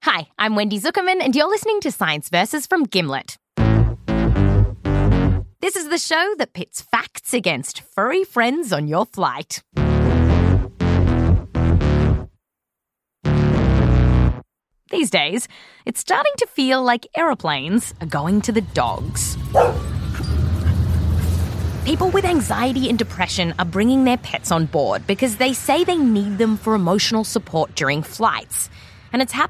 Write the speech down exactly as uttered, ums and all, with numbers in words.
Hi, I'm Wendy Zuckerman, and you're listening to Science Versus from Gimlet. This is the show that pits facts against furry friends on your flight. These days, it's starting to feel like aeroplanes are going to the dogs. People with anxiety and depression are bringing their pets on board because they say they need them for emotional support during flights. And it's happening